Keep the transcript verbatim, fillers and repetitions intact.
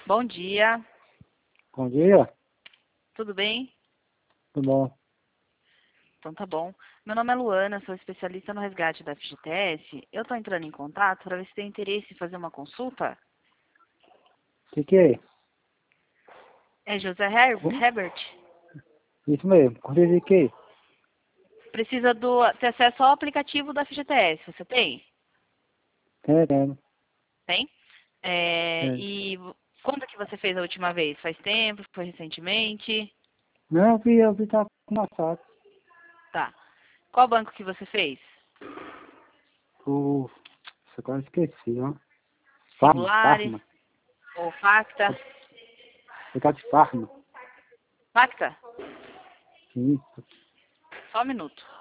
Bom dia, Bom dia, tudo bem? tudo bom? Então tá bom. Meu nome é Luana, sou especialista no resgate da F G T S. Eu tô entrando em contato para ver se tem interesse em fazer uma consulta. O que que é? É José Her Hum? Herbert. Isso mesmo, corrida de quê? Precisa do, ter acesso ao aplicativo da F G T S. Você tem? Tem, tem, Tem? É, tem. e quando que você fez a última vez? Faz tempo? Foi recentemente? Não, eu vi, eu vi, tá com uma saco. Tá. Qual banco que você fez? O... Você quase esqueci, ó. Farma, Singulares Farma. ou Facta? Você tá de Farma. Facta? Isso. Só um minuto.